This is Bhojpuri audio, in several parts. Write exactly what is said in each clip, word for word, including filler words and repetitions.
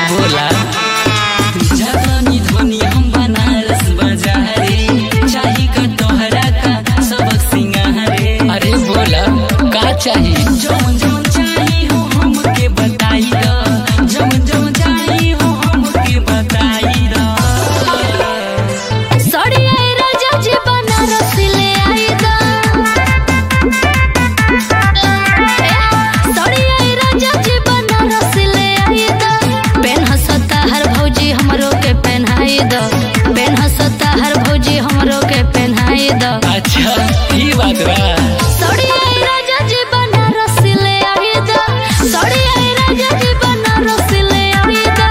बोला जानी धोनी हम बनारस बाजारे चाही का तोहरा का सबक सिंगारे। अरे बोला का चाहिए जौन जौन चाहिए हो हमके बताई द जौन जौन चाहिए हो हमके बताई द। सड़िया राजा जी बनारस ले आई द सड़िया राजा जी बनारस ले आई द पेन हंसता हर भौजी हमरो के पहनाई द पेन हंसता हर भौजी हमरो के पहनाई द। अच्छा ई बात बा सड़िया राजा जी बनारस ले आई द सड़िया राजा जी बनारस ले आई द।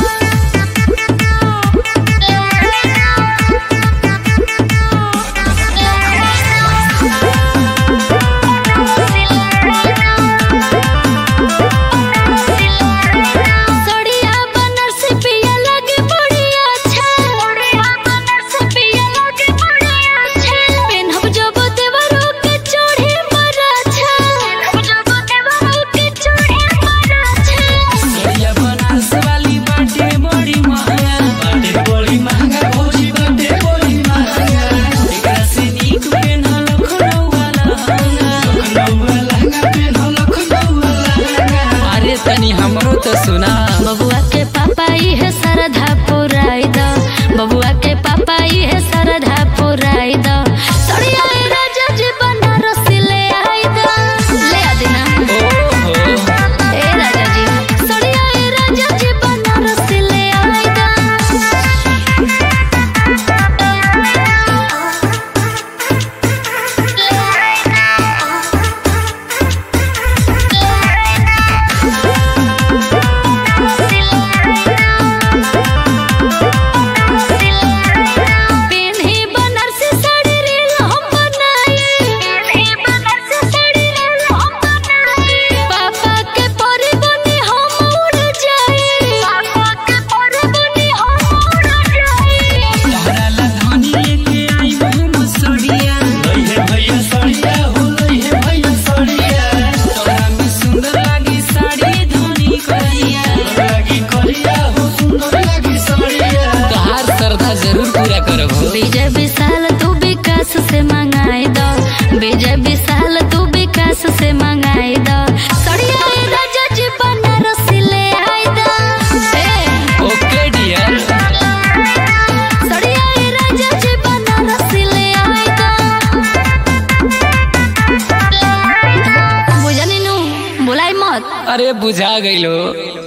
सड़िया बनारसी पिया लगे बड़ी अच्छा सड़िया बनारसी पिया लगे बड़ी अच्छा पेनहब जब देवरो के चोड़ी मरा अच्छा पेनहब जब देवरो के चोड़ी मरा अच्छा। सड़िया बनारस वाली बाटे बड़ी महंगा बाटे बड़ी महंगा भौजी बाटे बड़ी महंगा एकरा से नीक पेन्ह लखनऊ वाला लखनऊ वाला पेन्ह लखनऊ वाला। अरे तनी हमरो तो सुना बबुआ के पापा ई है सरधा पुराई द बबुआ के पापा ई है सरधा पुराई द। सड़िया राजा जी बनारस ले आई द ले आ देना ओहो ए राजा जी सड़िया राजा जी बनारस ले आई द। पेन्ही बनारसी साड़ी रील हम बनाई पेन्ही बनारसी साड़ी रील हम बनाई पापा के परी बनी हम उड़ जाई पापा के परी बनी हम उड़ जाई। तोहरा ला धनी लेके आई हम सड़िया लइहे भैया सड़िया हो लइहे भैया सड़िया तोहरा में सुंदर लागी साड़ी धनी करिया लागी करिया हो सुंदर लागी सड़िया तोहार श्रद्धा जरूर पूरा करब हो। विजय विशाल तू विकास से मंगाई द विजय विशाल तू विकास से मंगाई द सड़िया राजा जी बनारस ले आई द ओके डियर सड़िया राजा जी बनारस ले आई द। बुझनी नु बुलाई मत अरे बुझा गइलो।